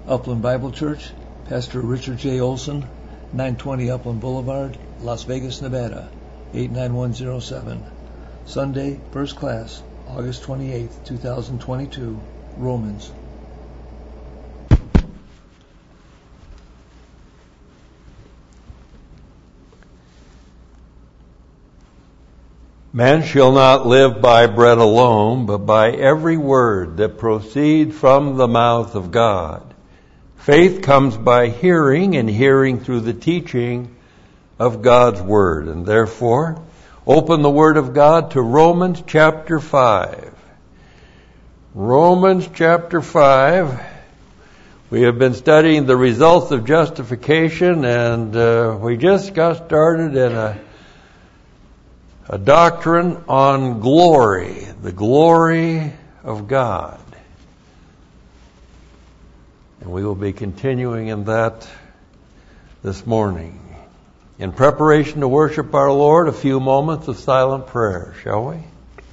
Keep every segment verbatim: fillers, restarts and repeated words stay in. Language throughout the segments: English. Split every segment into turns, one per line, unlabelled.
Upland Bible Church, Pastor Richard J. Olson, nine twenty Upland Boulevard, Las Vegas, Nevada, eight nine one zero seven. Sunday, first class, August twenty-eighth, two thousand twenty-two, Romans.
Man shall not live by bread alone, but by every word that proceeds from the mouth of God. Faith comes by hearing, and hearing through the teaching of God's Word. And therefore, open the Word of God to Romans chapter five. Romans chapter five. We have been studying the results of justification, and uh, we just got started in a, a doctrine on glory, the glory of God. And we will be continuing in that this morning. In preparation to worship our Lord, a few moments of silent prayer, shall we?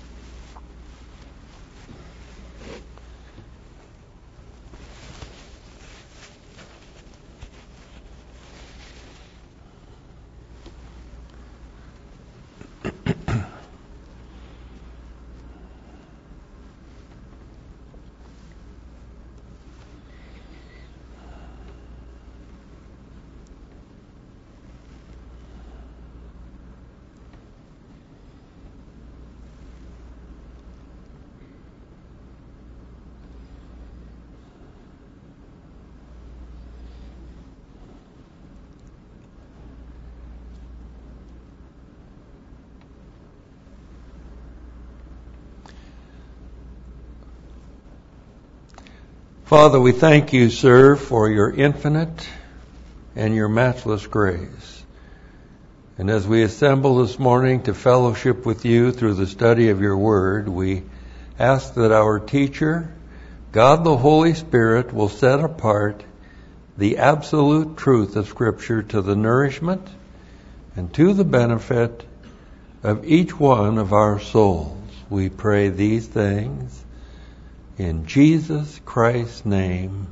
Father, we thank you, sir, for your infinite and your matchless grace. And as we assemble this morning to fellowship with you through the study of your word, we ask that our teacher, God the Holy Spirit, will set apart the absolute truth of Scripture to the nourishment and to the benefit of each one of our souls. We pray these things in Jesus Christ's name,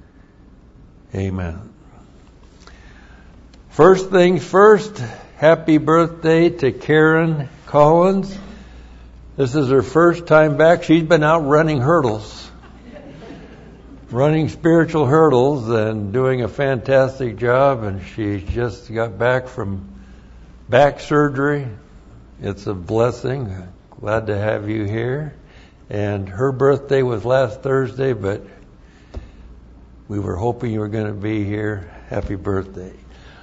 amen. First things first, happy birthday to Karen Collins. This is her first time back. She's been out running hurdles, running spiritual hurdles, and doing a fantastic job. And she just got back from back surgery. It's a blessing. Glad to have you here. And her birthday was last Thursday, but we were hoping you were going to be here. Happy birthday.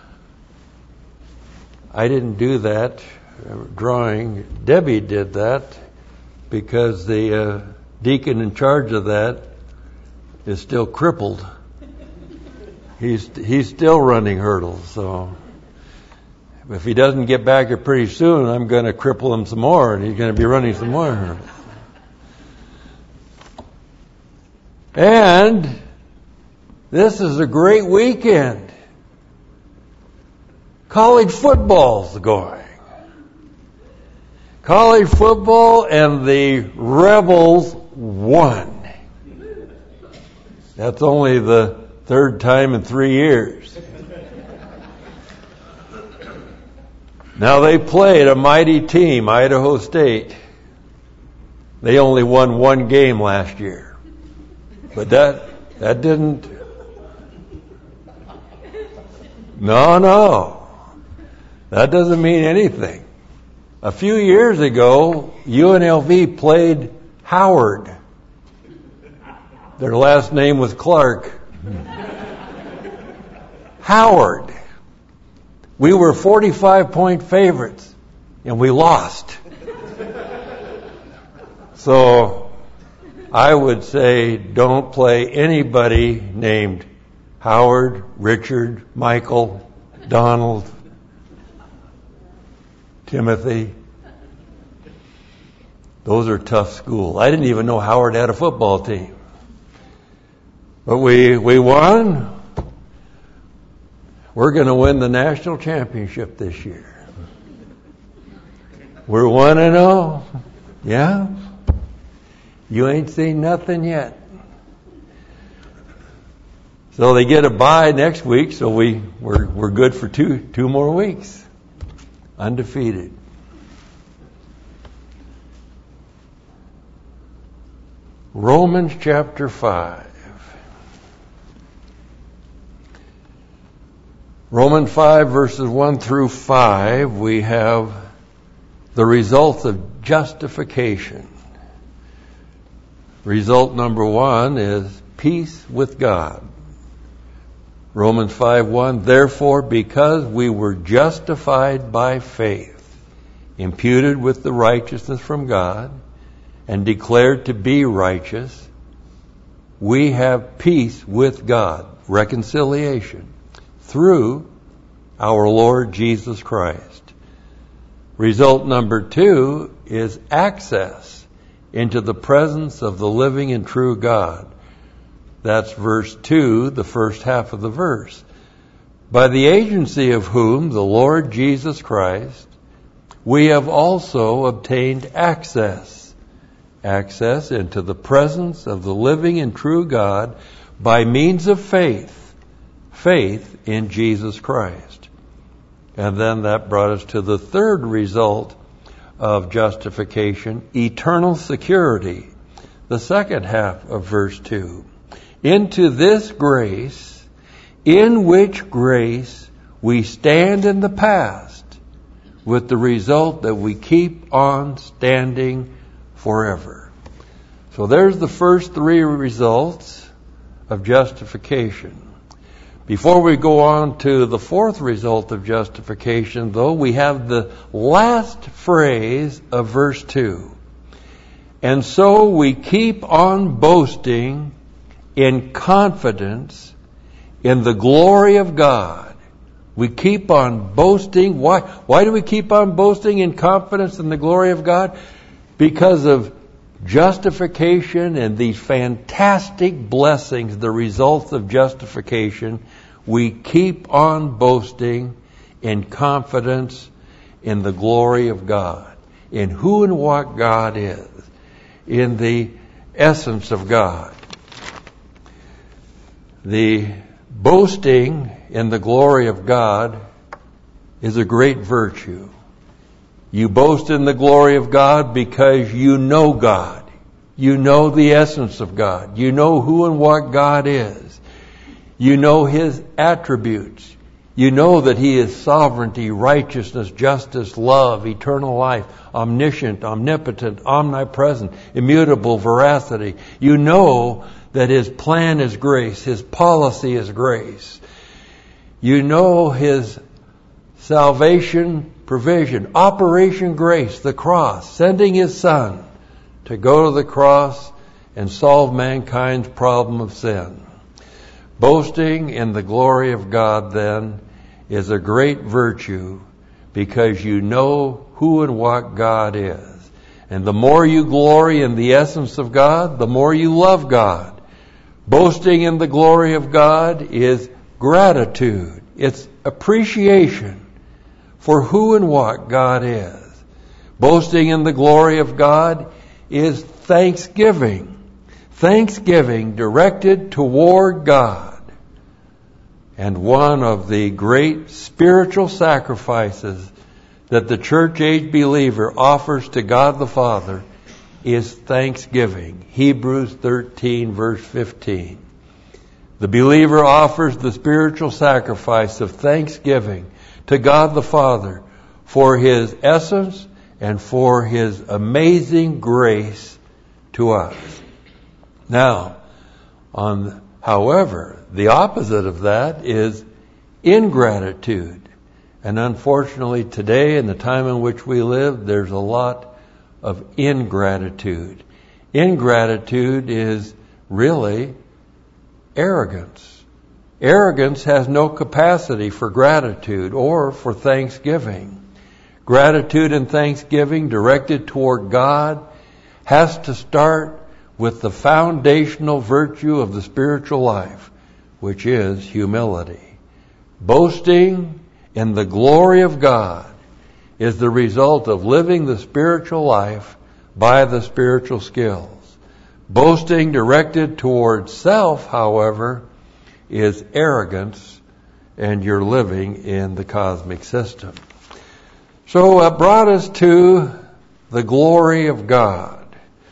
I didn't do that uh, drawing. Debbie did that because the uh, deacon in charge of that is still crippled. He's he's still running hurdles. So if he doesn't get back here pretty soon, I'm going to cripple him some more, and he's going to be running some more hurdles. And this is a great weekend. College football's going. College football, and the Rebels won. That's only the third time in three years. Now they played a mighty team, Idaho State. They only won one game last year. But that that didn't... No, no. That doesn't mean anything. A few years ago, U N L V played Howard. Their last name was Clark. Howard. We were forty-five point favorites, and we lost. So I would say don't play anybody named Howard, Richard, Michael, Donald, Timothy. Those are tough schools. I didn't even know Howard had a football team. But we we won. We're going to win the national championship this year. We're one and oh. Yeah? You ain't seen nothing yet. So they get a bye next week, so we, we're, we're good for two, two more weeks. Undefeated. Romans chapter five. Romans five verses one through five, we have the results of justification. Result number one is peace with God. Romans five one, therefore, because we were justified by faith, imputed with the righteousness from God, and declared to be righteous, we have peace with God, reconciliation, through our Lord Jesus Christ. Result number two is access into the presence of the living and true God. That's verse two, the first half of the verse. By the agency of whom, the Lord Jesus Christ, we have also obtained access. Access into the presence of the living and true God by means of faith. Faith in Jesus Christ. And then that brought us to the third result of justification, eternal security. The second half of verse two. Into this grace, in which grace we stand in the past, with the result that we keep on standing forever. So there's the first three results of justification. Before we go on to the fourth result of justification, though, we have the last phrase of verse two. And so we keep on boasting in confidence in the glory of God. We keep on boasting. Why? Why do we keep on boasting in confidence in the glory of God? Because of justification and these fantastic blessings, the results of justification. We keep on boasting in confidence in the glory of God, in who and what God is, in the essence of God. The boasting in the glory of God is a great virtue. You boast in the glory of God because you know God. You know the essence of God. You know who and what God is. You know His attributes. You know that He is sovereignty, righteousness, justice, love, eternal life, omniscient, omnipotent, omnipresent, immutable, veracity. You know that His plan is grace, His policy is grace. You know His salvation provision, Operation Grace, the cross, sending His Son to go to the cross and solve mankind's problem of sin. Boasting in the glory of God, then, is a great virtue because you know who and what God is. And the more you glory in the essence of God, the more you love God. Boasting in the glory of God is gratitude. It's appreciation for who and what God is. Boasting in the glory of God is thanksgiving. Thanksgiving directed toward God. And one of the great spiritual sacrifices that the church age believer offers to God the Father is thanksgiving. Hebrews thirteen verse fifteen. The believer offers the spiritual sacrifice of thanksgiving to God the Father for His essence and for His amazing grace to us. Now, on however, the opposite of that is ingratitude. And unfortunately today, in the time in which we live, there's a lot of ingratitude. Ingratitude is really arrogance. Arrogance has no capacity for gratitude or for thanksgiving. Gratitude and thanksgiving directed toward God has to start with the foundational virtue of the spiritual life, which is humility. Boasting in the glory of God is the result of living the spiritual life by the spiritual skills. Boasting directed towards self, however, is arrogance, and you're living in the cosmic system. So it brought us to the glory of God.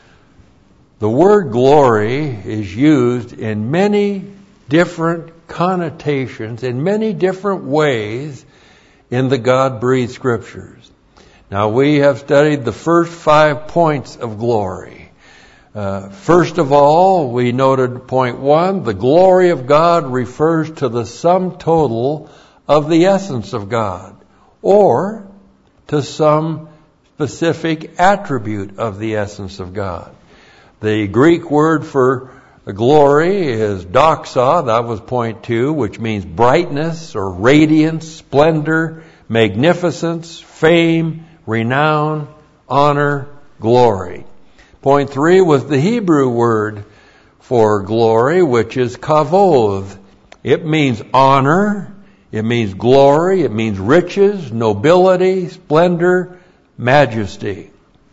The word glory is used in many different connotations, in many different ways in the God-breathed scriptures. Now, we have studied the first five points of glory. Uh, first of all, we noted point one, the glory of God refers to the sum total of the essence of God, or to some specific attribute of the essence of God. The Greek word for glory is doxa, that was point two, which means brightness or radiance, splendor, magnificence, fame, renown, honor, glory. Point three was the Hebrew word for glory, which is kavod. It means honor, it means glory, it means riches, nobility, splendor, majesty.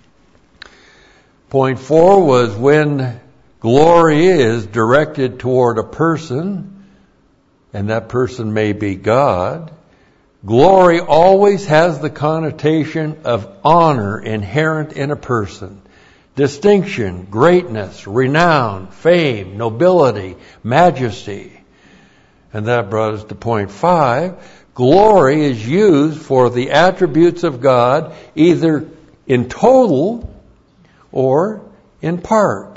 Point four was when glory is directed toward a person, and that person may be God, glory always has the connotation of honor inherent in a person. Distinction, greatness, renown, fame, nobility, majesty. And that brought us to point five. Glory is used for the attributes of God either in total or in part.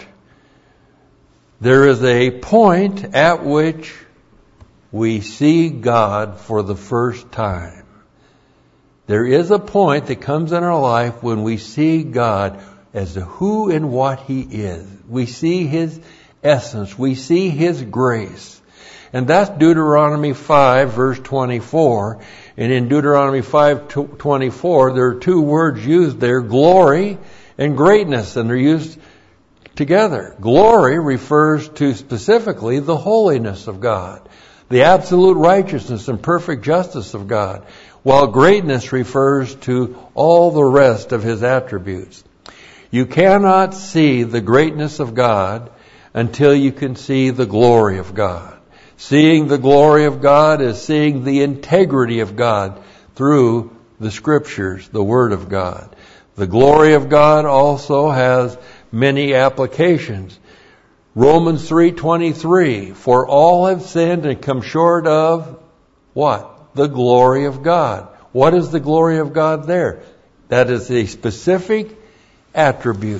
There is a point at which we see God for the first time. There is a point that comes in our life when we see God as to who and what He is. We see His essence. We see His grace. And that's Deuteronomy five, verse twenty-four. And in Deuteronomy five twenty-four, there are two words used there, glory and greatness, and they're used together. Glory refers to specifically the holiness of God, the absolute righteousness and perfect justice of God, while greatness refers to all the rest of His attributes. You cannot see the greatness of God until you can see the glory of God. Seeing the glory of God is seeing the integrity of God through the Scriptures, the Word of God. The glory of God also has many applications. Romans three twenty-three, for all have sinned and come short of what? The glory of God. What is the glory of God there? That is a specific attribute.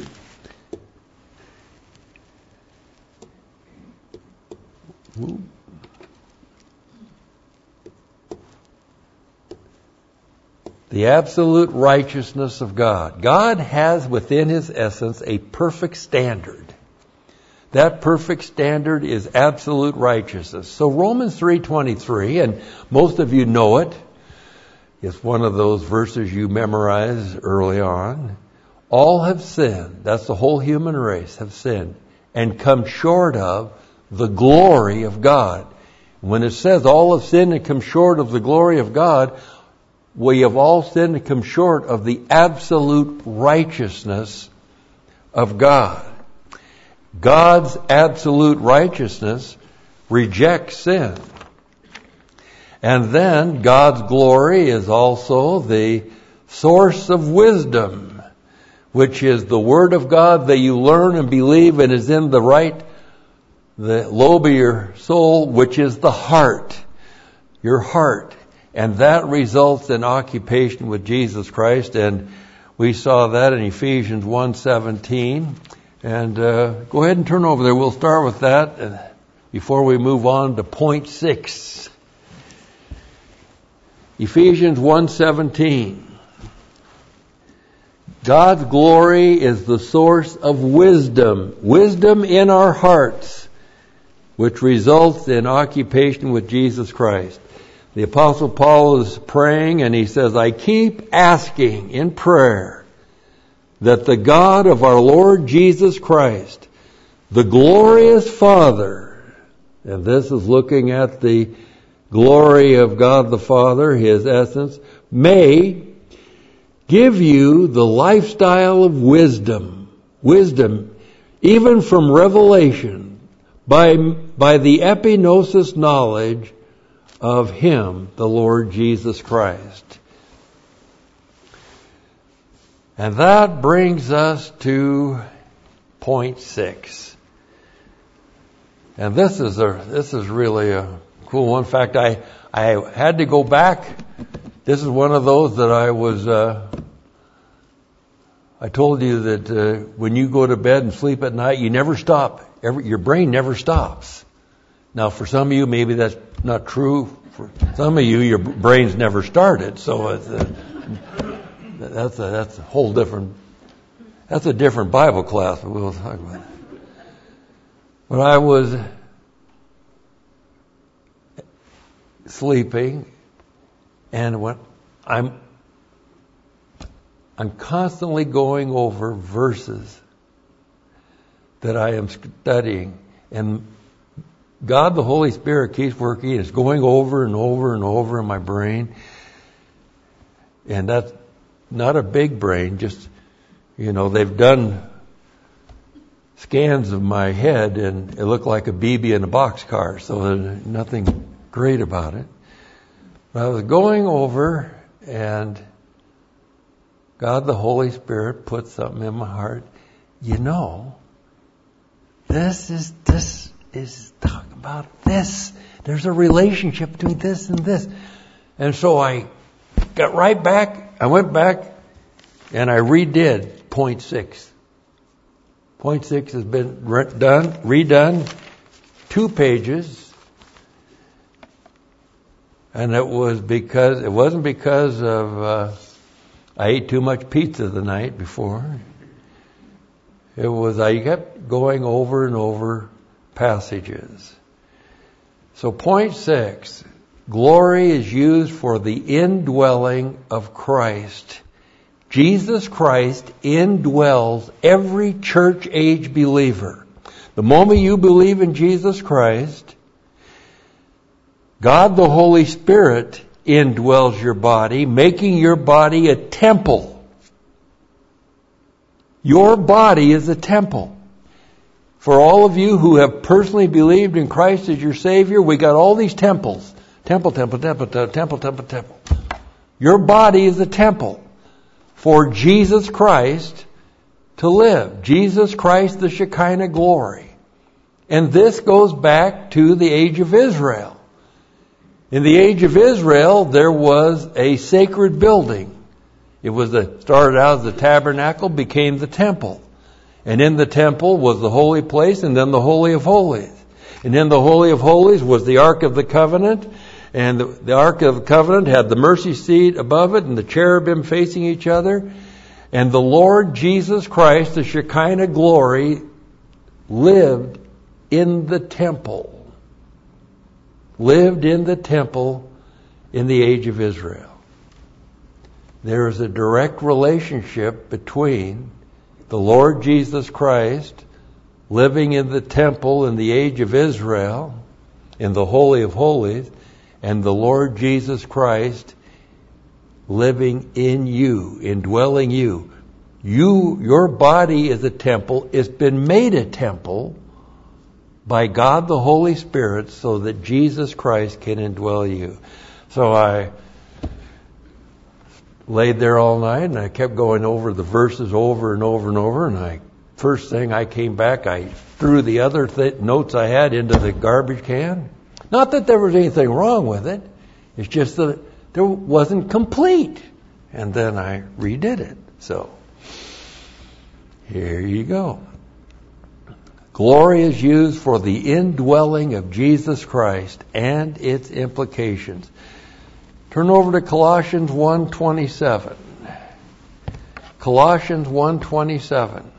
The absolute righteousness of God. God has within His essence a perfect standard. That perfect standard is absolute righteousness. So Romans three twenty-three, and most of you know it, it's one of those verses you memorized early on. All have sinned, that's the whole human race, have sinned, and come short of the glory of God. When it says all have sinned and come short of the glory of God, we have all sinned and come short of the absolute righteousness of God. God's absolute righteousness rejects sin. And then God's glory is also the source of wisdom, which is the Word of God that you learn and believe and is in the right, the lobe of your soul, which is the heart, your heart. And that results in occupation with Jesus Christ. And we saw that in Ephesians one seventeen. And uh, go ahead and turn over there. We'll start with that uh, before we move on to point six. Ephesians one seventeen. God's glory is the source of wisdom. Wisdom in our hearts, which results in occupation with Jesus Christ. The Apostle Paul is praying and he says, I keep asking in prayer that the God of our Lord Jesus Christ, the glorious Father, and this is looking at the glory of God the Father, His essence, may give you the lifestyle of wisdom, wisdom, even from revelation, by by the epignosis knowledge of Him, the Lord Jesus Christ. And that brings us to point six. And this is a this is really a cool one. In fact, I I had to go back. This is one of those that I was. Uh, I told you that uh, when you go to bed and sleep at night, you never stop. Every, your brain never stops. Now, for some of you, maybe that's not true. For some of you, your brain's never started. So it's, uh, that's a that's a whole different. That's a different Bible class. But we'll talk about it. When I was sleeping, and when I'm I'm constantly going over verses that I am studying, and God, the Holy Spirit, keeps working. It's going over and over and over in my brain, and that's not a big brain. Just, you know, they've done scans of my head, and it looked like a B B in a boxcar, so there's nothing great about it. But I was going over, and God, the Holy Spirit, put something in my heart. You know, this is, this is talking about this. There's a relationship between this and this. And so I got right back, I went back, and I redid point six. Point six has been re- done, redone, two pages. And it was because, it wasn't because of, uh, I ate too much pizza the night before. It was, I kept going over and over passages. So point six, glory is used for the indwelling of Christ. Jesus Christ indwells every church age believer. The moment you believe in Jesus Christ, God the Holy Spirit indwells your body, making your body a temple. Your body is a temple. For all of you who have personally believed in Christ as your Savior, we got all these temples. Temple, temple, temple, temple, temple, temple. Your body is a temple for Jesus Christ to live. Jesus Christ, the Shekinah glory. And this goes back to the age of Israel. In the age of Israel, there was a sacred building. It was the, started out as the tabernacle, became the temple. And in the temple was the holy place, and then the Holy of Holies. And in the Holy of Holies was the Ark of the Covenant. And the, the Ark of the Covenant had the mercy seat above it and the cherubim facing each other. And the Lord Jesus Christ, the Shekinah glory, lived in the temple. Lived in the temple in the age of Israel. There is a direct relationship between the Lord Jesus Christ living in the temple in the age of Israel, in the Holy of Holies, and the Lord Jesus Christ living in you, indwelling you. You, your body is a temple. It's been made a temple by God the Holy Spirit so that Jesus Christ can indwell you. So I laid there all night and I kept going over the verses over and over and over, and I first thing I came back, I threw the other th- notes I had into the garbage can. Not that there was anything wrong with it. It's just that it wasn't complete. And then I redid it. So here you go. Glory is used for the indwelling of Jesus Christ and its implications. Turn over to Colossians one twenty-seven. Colossians one twenty-seven.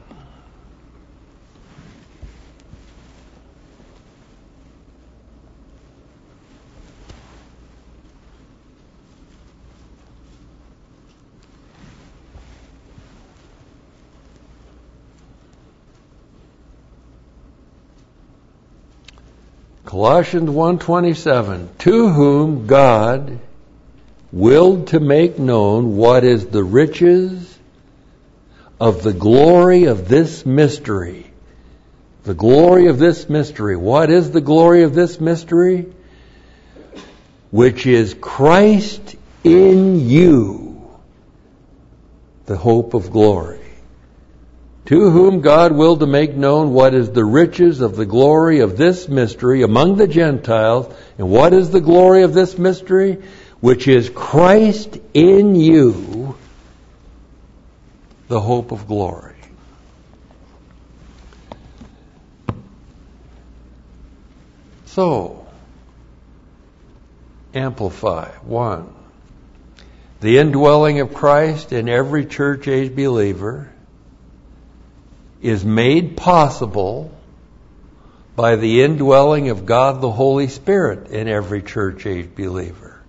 Colossians one twenty-seven, to whom God willed to make known what is the riches of the glory of this mystery, The glory of this mystery. What is the glory of this mystery? Which is Christ in you, the hope of glory. To whom God willed to make known what is the riches of the glory of this mystery among the Gentiles. And what is the glory of this mystery? Which is Christ in you, the hope of glory. So, amplify. One, the indwelling of Christ in every church age believer is made possible by the indwelling of God the Holy Spirit in every church age believer.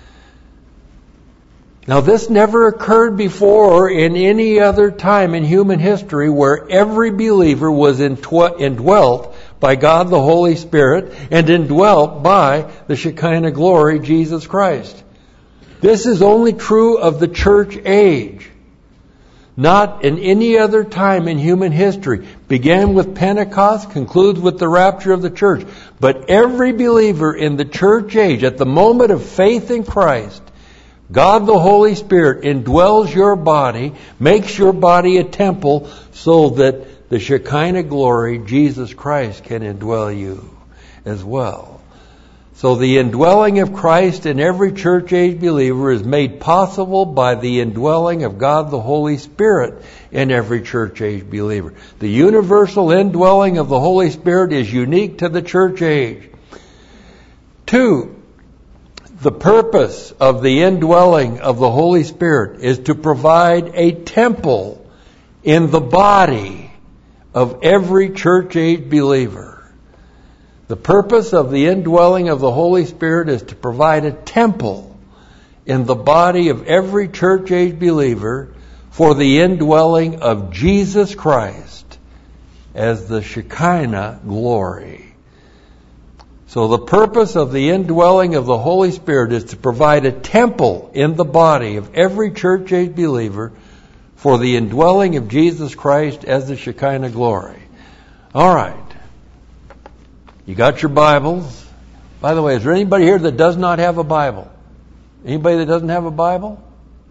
Now, this never occurred before or in any other time in human history where every believer was indwelt by God the Holy Spirit and indwelt by the Shekinah glory, Jesus Christ. This is only true of the church age. Not in any other time in human history. Began with Pentecost, concludes with the rapture of the church. But every believer in the church age, at the moment of faith in Christ, God the Holy Spirit indwells your body, makes your body a temple so that the Shekinah glory, Jesus Christ, can indwell you as well. So the indwelling of Christ in every church age believer is made possible by the indwelling of God the Holy Spirit in every church age believer. The universal indwelling of the Holy Spirit is unique to the church age. Two, the purpose of the indwelling of the Holy Spirit is to provide a temple in the body of every church age believer. The purpose of the indwelling of the Holy Spirit is to provide a temple in the body of every church age believer for the indwelling of Jesus Christ as the Shekinah glory. So the purpose of the indwelling of the Holy Spirit is to provide a temple in the body of every church age believer for the indwelling of Jesus Christ as the Shekinah glory. All right. You got your Bibles. By the way, is there anybody here that does not have a Bible? Anybody that doesn't have a Bible?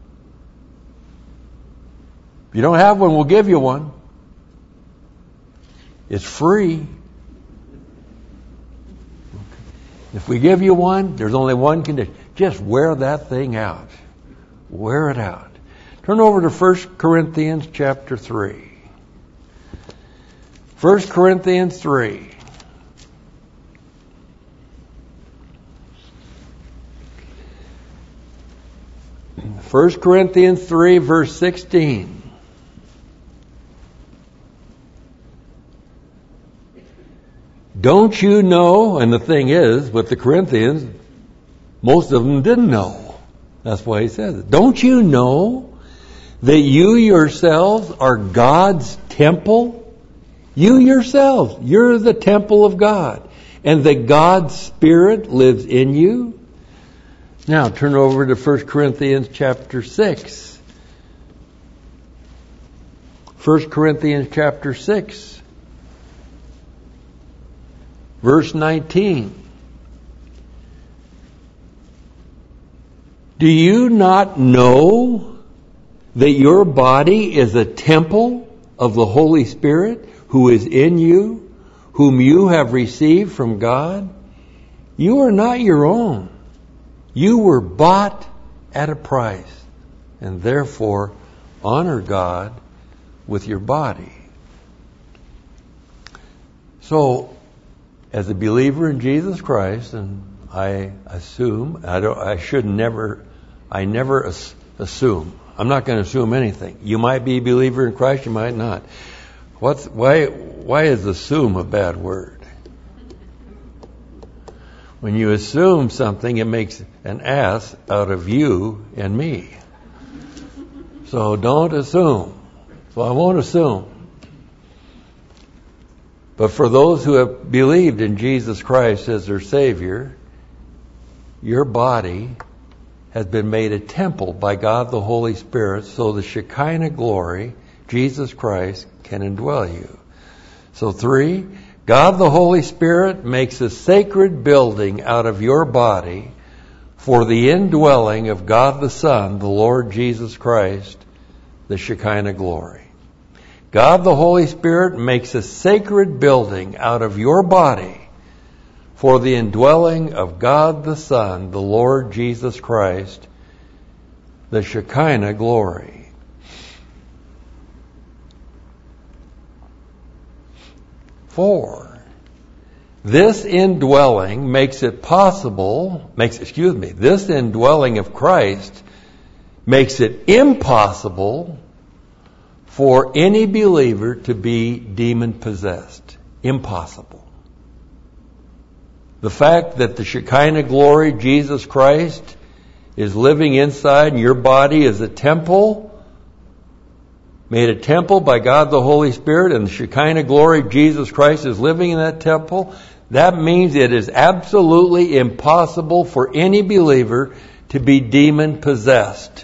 If you don't have one, we'll give you one. It's free. If we give you one, there's only one condition. Just wear that thing out. Wear it out. Turn over to First Corinthians chapter three. First Corinthians three. First Corinthians three, verse sixteen. Don't you know, and the thing is, with the Corinthians, most of them didn't know. That's why he says it. Don't you know that you yourselves are God's temple? You yourselves, you're the temple of God, and that God's Spirit lives in you? Now turn over to First Corinthians chapter six. First Corinthians chapter six, verse nineteen. Do you not know that your body is a temple of the Holy Spirit who is in you, whom you have received from God? You are not your own. You were bought at a price, and therefore honor God with your body. So, as a believer in Jesus Christ, and I assume, I don't, I should never, I never as, assume. I'm not going to assume anything. You might be a believer in Christ, you might not. What's, why, why is assume a bad word? When you assume something, it makes an ass out of you and me. So don't assume. So I won't assume. But for those who have believed in Jesus Christ as their Savior, your body has been made a temple by God the Holy Spirit, so the Shekinah glory, Jesus Christ, can indwell you. So three, God the Holy Spirit makes a sacred building out of your body for the indwelling of God the Son, the Lord Jesus Christ, the Shekinah glory. God the Holy Spirit makes a sacred building out of your body for the indwelling of God the Son, the Lord Jesus Christ, the Shekinah glory. Four, this indwelling makes it possible, makes, excuse me, this indwelling of Christ makes it impossible for any believer to be demon-possessed. Impossible. The fact that the Shekinah glory, Jesus Christ, is living inside and your body is a temple, made a temple by God the Holy Spirit, and the Shekinah glory, Jesus Christ, is living in that temple, that means it is absolutely impossible for any believer to be demon-possessed.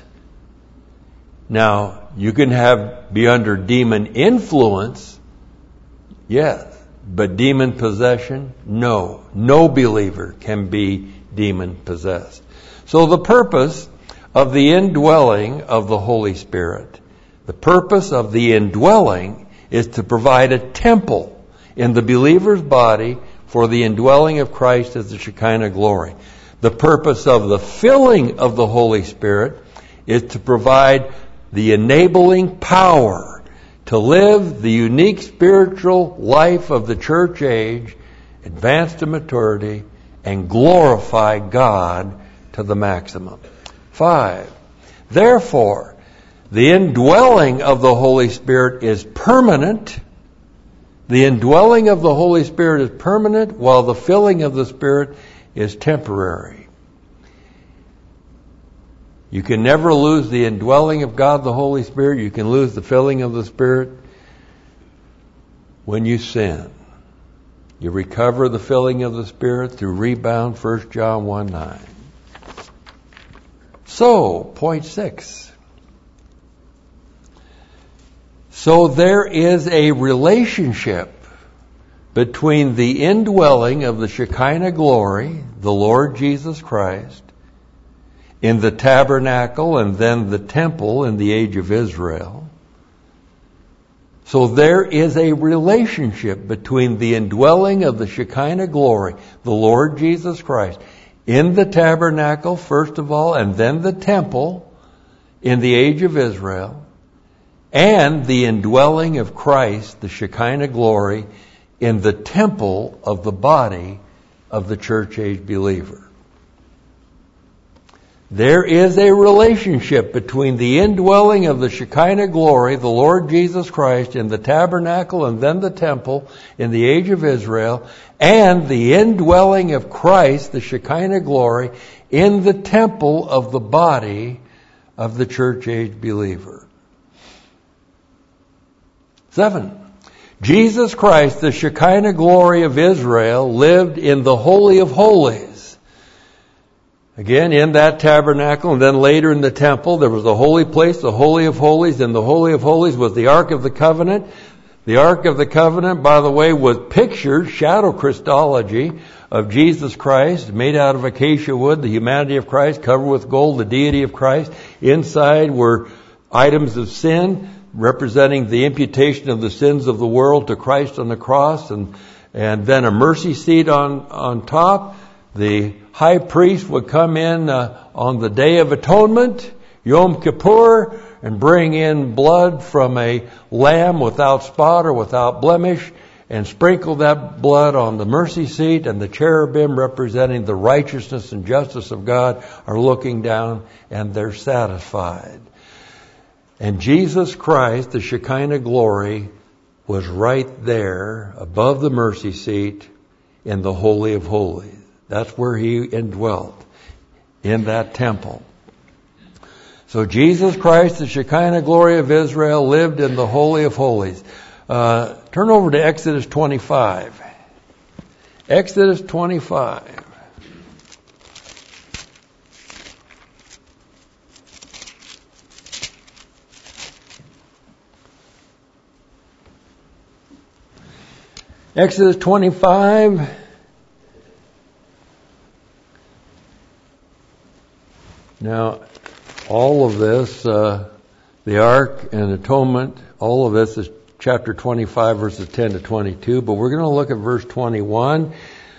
Now, you can have be under demon influence, yes, but demon possession, no. No believer can be demon-possessed. So the purpose of the indwelling of the Holy Spirit, the purpose of the indwelling is to provide a temple in the believer's body for the indwelling of Christ as the Shekinah glory. The purpose of the filling of the Holy Spirit is to provide the enabling power to live the unique spiritual life of the church age, advance to maturity, and glorify God to the maximum. Five, therefore, the indwelling of the Holy Spirit is permanent. The indwelling of the Holy Spirit is permanent, while the filling of the Spirit is temporary. You can never lose the indwelling of God the Holy Spirit. You can lose the filling of the Spirit when you sin. You recover the filling of the Spirit through rebound, First John one nine. So, point six. So there is a relationship between the indwelling of the Shekinah glory, the Lord Jesus Christ, in the tabernacle and then the temple in the age of Israel. So there is a relationship between the indwelling of the Shekinah glory, the Lord Jesus Christ, in the tabernacle first of all, and then the temple in the age of Israel, and the indwelling of Christ, the Shekinah glory, in the temple of the body of the church age believer. There is a relationship between the indwelling of the Shekinah glory, the Lord Jesus Christ, in the tabernacle and then the temple in the age of Israel, and the indwelling of Christ, the Shekinah glory, in the temple of the body of the church age believer. Seven, Jesus Christ, the Shekinah glory of Israel, lived in the Holy of Holies. Again, in that tabernacle, and then later in the temple, there was a holy place, the Holy of Holies, and the Holy of Holies was the Ark of the Covenant. The Ark of the Covenant, by the way, was pictured, shadow Christology of Jesus Christ, made out of acacia wood, the humanity of Christ, covered with gold, the deity of Christ. Inside were items of sin, representing the imputation of the sins of the world to Christ on the cross, and and then a mercy seat on, on top. The high priest would come in uh, on the Day of Atonement, Yom Kippur, and bring in blood from a lamb without spot or without blemish, and sprinkle that blood on the mercy seat, and the cherubim representing the righteousness and justice of God are looking down, and they're satisfied. And Jesus Christ, the Shekinah glory, was right there above the mercy seat in the Holy of Holies. That's where he indwelt, in that temple. So Jesus Christ, the Shekinah glory of Israel, lived in the Holy of Holies. Uh, turn over to Exodus twenty-five. Exodus twenty-five. Exodus twenty-five. Now, all of this, uh, the ark and atonement, all of this is chapter twenty-five, verses ten to twenty-two, but we're going to look at verse twenty-one.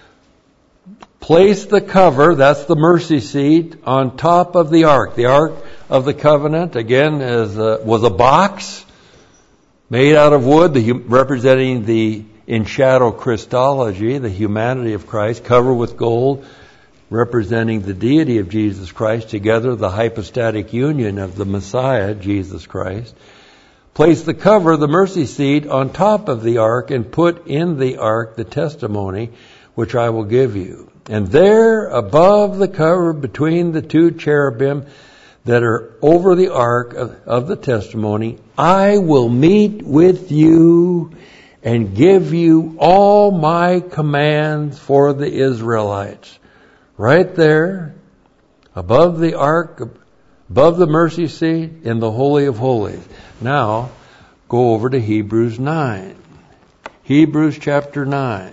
Place the cover, that's the mercy seat, on top of the ark. The ark of the covenant, again, is a, was a box made out of wood, the, representing the in shadow Christology, the humanity of Christ, covered with gold, representing the deity of Jesus Christ, together the hypostatic union of the Messiah, Jesus Christ. Place the cover, the mercy seat, on top of the ark, and put in the ark the testimony which I will give you. And there, above the cover, between the two cherubim that are over the ark of, of the testimony, I will meet with you and give you all my commands for the Israelites. Right there, above the ark, above the mercy seat, in the Holy of Holies. Now, go over to Hebrews nine. Hebrews chapter nine.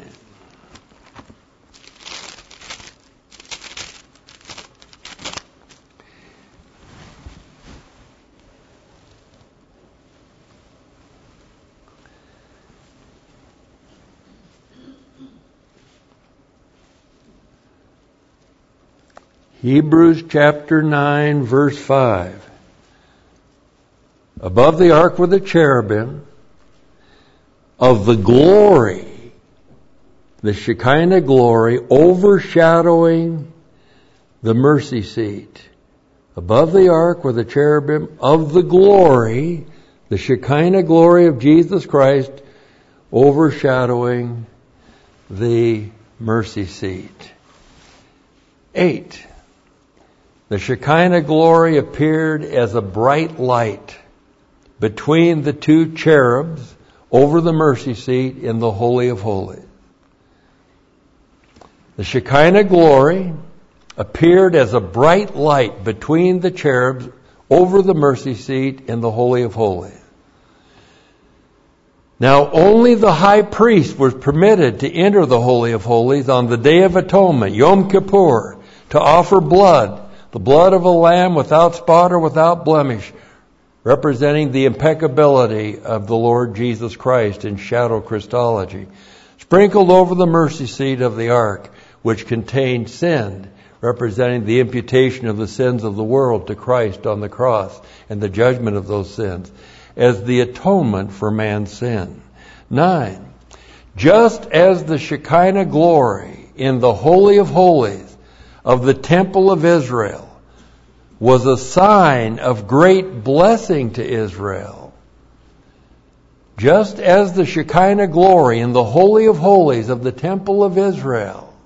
Hebrews chapter nine, verse five. Above the ark were the cherubim of the glory, the Shekinah glory, overshadowing the mercy seat. Above the ark were the cherubim of the glory, the Shekinah glory of Jesus Christ, overshadowing the mercy seat. Eight. The Shekinah glory appeared as a bright light between the two cherubs over the mercy seat in the Holy of Holies. The Shekinah glory appeared as a bright light between the cherubs over the mercy seat in the Holy of Holies. Now, only the high priest was permitted to enter the Holy of Holies on the Day of Atonement, Yom Kippur, to offer blood, the blood of a lamb without spot or without blemish, representing the impeccability of the Lord Jesus Christ in shadow Christology, sprinkled over the mercy seat of the ark, which contained sin, representing the imputation of the sins of the world to Christ on the cross and the judgment of those sins, as the atonement for man's sin. Nine, just as the Shekinah glory in the Holy of Holies of the temple of Israel was a sign of great blessing to Israel, just as the Shekinah glory in the Holy of Holies of the temple of Israel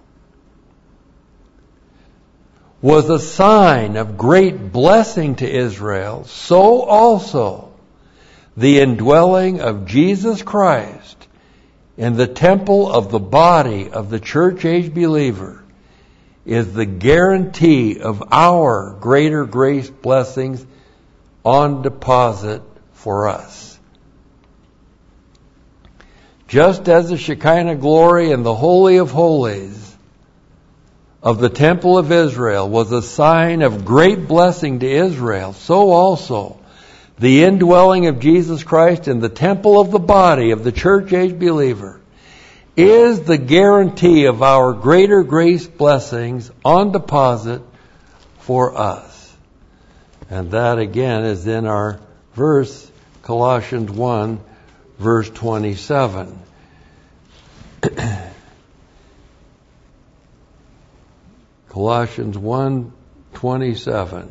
was a sign of great blessing to Israel, so also the indwelling of Jesus Christ in the temple of the body of the church-age believer is the guarantee of our greater grace blessings on deposit for us. Just as the Shekinah glory in the Holy of Holies of the temple of Israel was a sign of great blessing to Israel, so also the indwelling of Jesus Christ in the temple of the body of the church-age believer is the guarantee of our greater grace blessings on deposit for us. And that again is in our verse, Colossians one, verse twenty-seven. Colossians one, twenty-seven.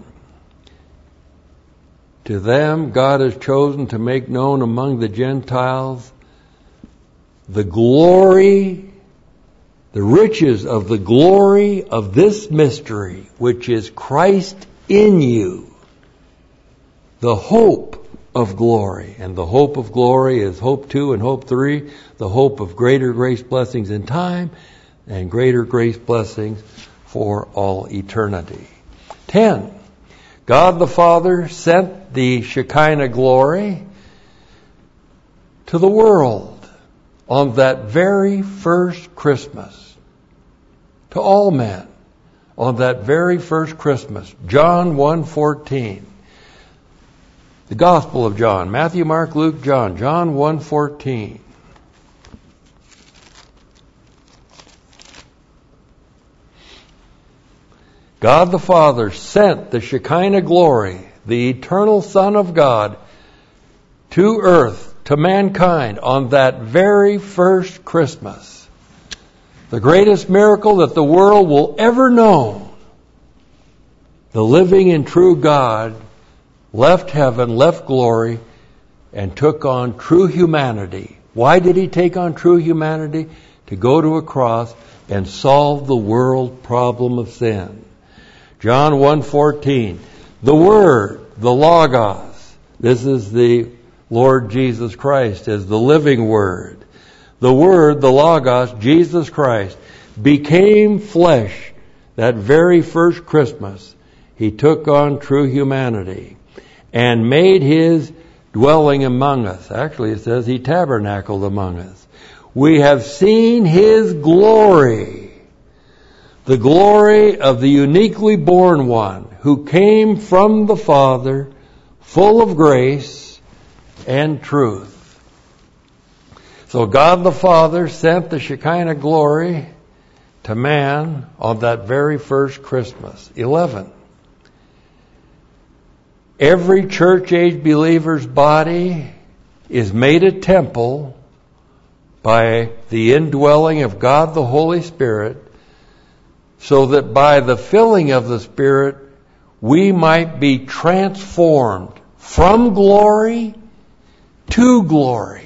To them God has chosen to make known among the Gentiles the glory, the riches of the glory of this mystery, which is Christ in you, the hope of glory. And the hope of glory is hope two and hope three, the hope of greater grace blessings in time and greater grace blessings for all eternity. Ten, God the Father sent the Shekinah glory to the world on that very first Christmas, to all men, on that very first Christmas. John one fourteen. The Gospel of John. Matthew, Mark, Luke, John. John one fourteen. God the Father sent the Shekinah glory, the eternal Son of God, to earth, to mankind, on that very first Christmas. The greatest miracle that the world will ever know. The living and true God left heaven, left glory, and took on true humanity. Why did he take on true humanity? To go to a cross and solve the world problem of sin. John one fourteen. The Word, the Logos. This is the Lord Jesus Christ as the living Word. The Word, the Logos, Jesus Christ, became flesh that very first Christmas. He took on true humanity and made his dwelling among us. Actually, it says he tabernacled among us. We have seen his glory, the glory of the uniquely born one who came from the Father, full of grace and truth. So God the Father sent the Shekinah glory to man on that very first Christmas. eleven. Every church-age believer's body is made a temple by the indwelling of God the Holy Spirit, so that by the filling of the Spirit we might be transformed from glory to glory.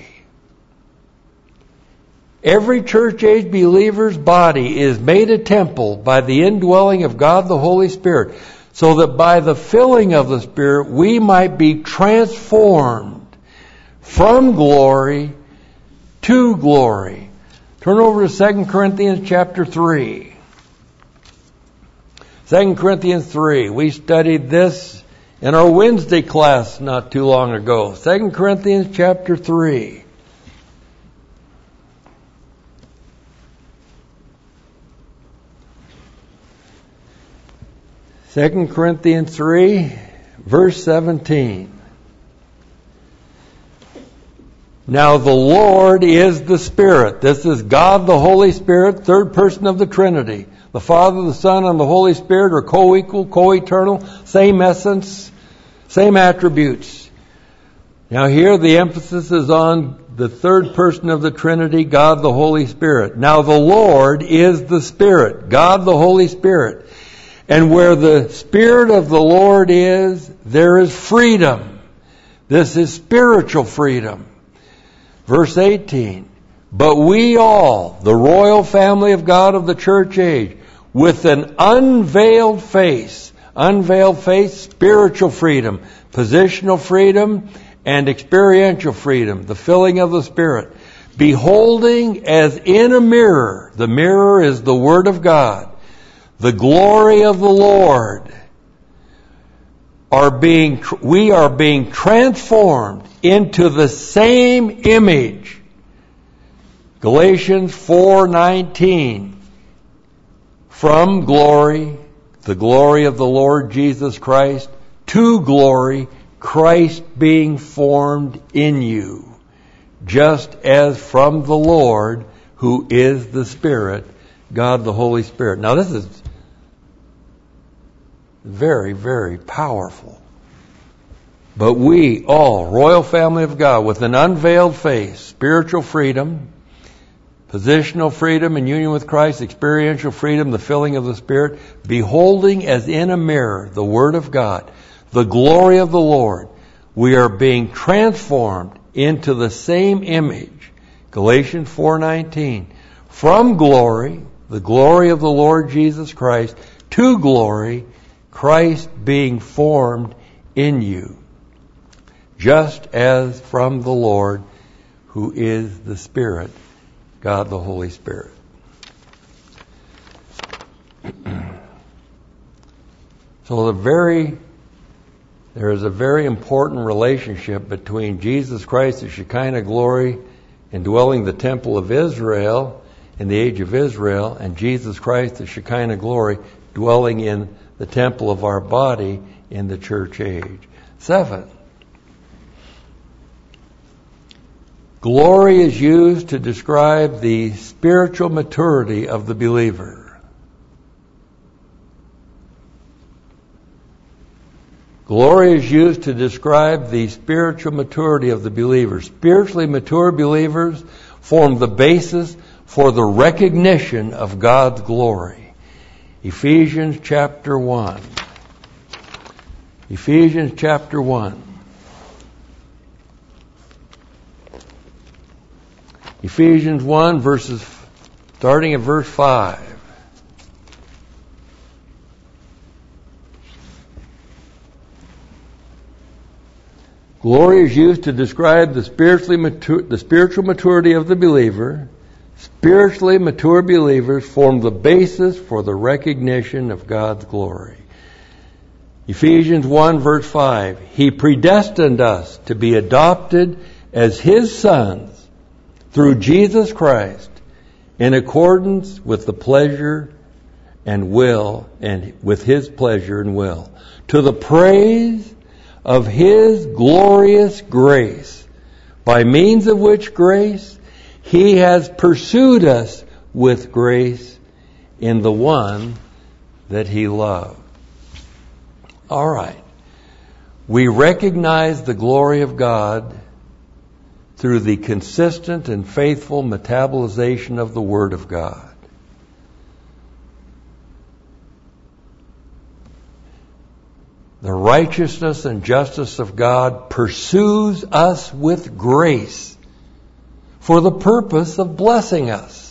Every church-age believer's body is made a temple by the indwelling of God the Holy Spirit, so that by the filling of the Spirit we might be transformed from glory to glory. Turn over to Second Corinthians chapter three. Second Corinthians three. We studied this in our Wednesday class not too long ago. Second Corinthians chapter three. Second Corinthians three, verse seventeen. Now the Lord is the Spirit. This is God the Holy Spirit, third person of the Trinity. The Father, the Son, and the Holy Spirit are co-equal, co-eternal, same essence, same attributes. Now here the emphasis is on the third person of the Trinity, God the Holy Spirit. Now the Lord is the Spirit, God the Holy Spirit. And where the Spirit of the Lord is, there is freedom. This is spiritual freedom. Verse eighteen. But we all, the royal family of God of the church age, with an unveiled face, unveiled face, spiritual freedom, positional freedom, and experiential freedom, the filling of the Spirit, beholding as in a mirror, the mirror is the Word of God, the glory of the Lord, are being, we are being transformed into the same image. Galatians four nineteen. From glory, the glory of the Lord Jesus Christ, to glory, Christ being formed in you, just as from the Lord, who is the Spirit, God the Holy Spirit. Now this is very, very powerful. But we all, royal family of God, with an unveiled face, spiritual freedom, positional freedom in union with Christ, experiential freedom, the filling of the Spirit, beholding as in a mirror the Word of God, the glory of the Lord, we are being transformed into the same image. Galatians four nineteen. From glory, the glory of the Lord Jesus Christ, to glory, Christ being formed in you, just as from the Lord, who is the Spirit, God the Holy Spirit. So the very, there is a very important relationship between Jesus Christ, the Shekinah glory, indwelling the temple of Israel in the age of Israel, and Jesus Christ, the Shekinah glory, dwelling in the temple of our body in the church age. Seven, glory is used to describe the spiritual maturity of the believer. Glory is used to describe the spiritual maturity of the believer. Spiritually mature believers form the basis for the recognition of God's glory. Ephesians chapter one. Ephesians chapter one. Ephesians one, verses, starting at verse five. Glory is used to describe the spiritually mature, the spiritual maturity of the believer. Spiritually mature believers form the basis for the recognition of God's glory. Ephesians one, verse five. He predestined us to be adopted as His sons through Jesus Christ, in accordance with the pleasure and will, and with His pleasure and will, to the praise of His glorious grace, by means of which grace He has pursued us with grace in the one that He loved. All right. We recognize the glory of God through the consistent and faithful metabolization of the Word of God. The righteousness and justice of God pursues us with grace for the purpose of blessing us.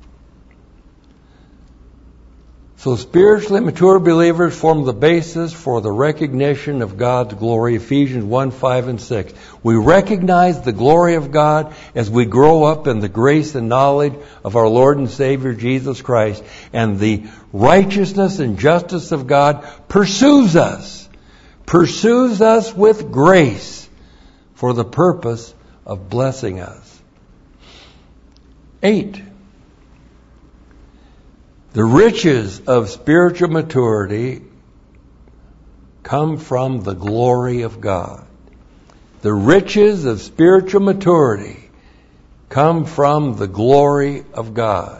So spiritually mature believers form the basis for the recognition of God's glory. Ephesians one, five, and six. We recognize the glory of God as we grow up in the grace and knowledge of our Lord and Savior Jesus Christ. And the righteousness and justice of God pursues us. Pursues us with grace for the purpose of blessing us. Eight. The riches of spiritual maturity come from the glory of God. The riches of spiritual maturity come from the glory of God.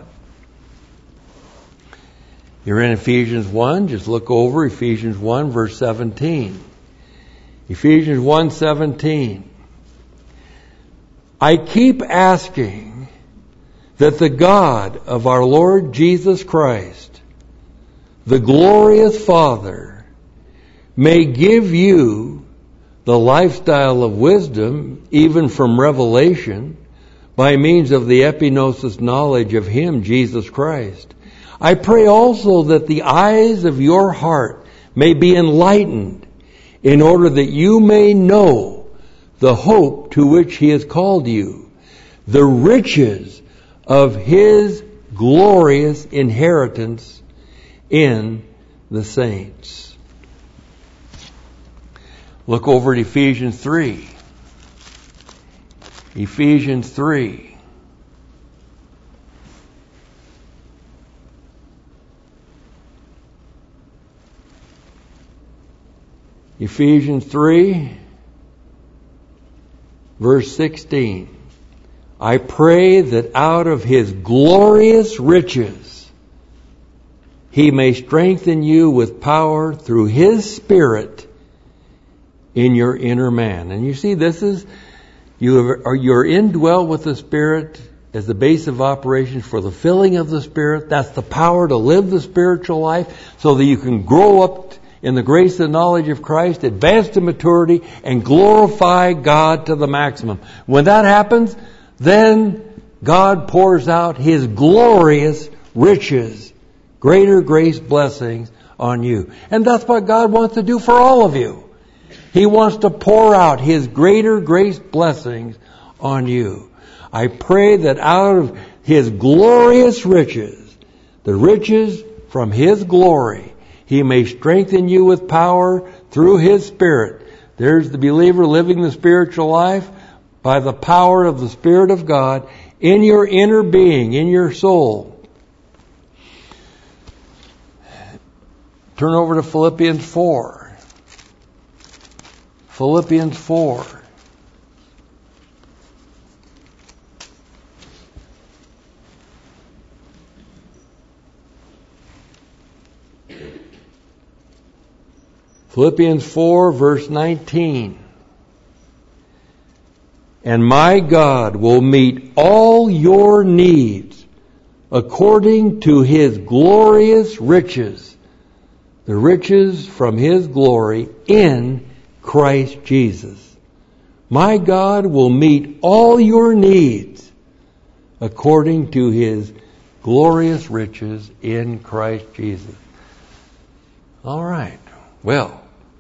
You're in Ephesians one, just look over Ephesians one, verse seventeen. Ephesians one, seventeen. I keep asking that the God of our Lord Jesus Christ, the glorious Father, may give you the lifestyle of wisdom, even from revelation, by means of the epignosis knowledge of Him, Jesus Christ. I pray also that the eyes of your heart may be enlightened, in order that you may know the hope to which He has called you, the riches of His glorious inheritance in the saints. Look over at Ephesians three. Ephesians three. Ephesians three, verse sixteen. I pray that out of His glorious riches He may strengthen you with power through His Spirit in your inner man. And you see, this is, you are, you're indwelt with the Spirit as the base of operations for the filling of the Spirit. That's the power to live the spiritual life so that you can grow up in the grace and knowledge of Christ, advance to maturity, and glorify God to the maximum. When that happens, then God pours out His glorious riches, greater grace blessings on you. And that's what God wants to do for all of you. He wants to pour out His greater grace blessings on you. I pray that out of His glorious riches, the riches from His glory, He may strengthen you with power through His Spirit. There's the believer living the spiritual life, by the power of the Spirit of God in your inner being, in your soul. Turn over to Philippians four. Philippians four. Philippians four, verse nineteen. And my God will meet all your needs according to His glorious riches, the riches from His glory in Christ Jesus. My God will meet all your needs according to His glorious riches in Christ Jesus. All right. Well,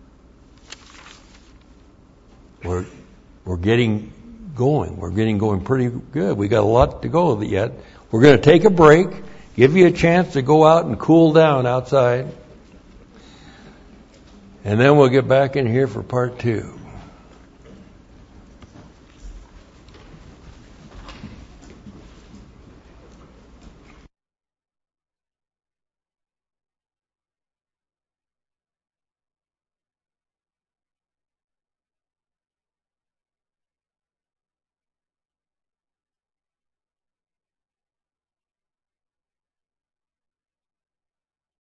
we're we're getting going. We're getting going pretty good. We got a lot to go yet. We're going to take a break, give you a chance to go out and cool down outside, and then we'll get back in here for part two.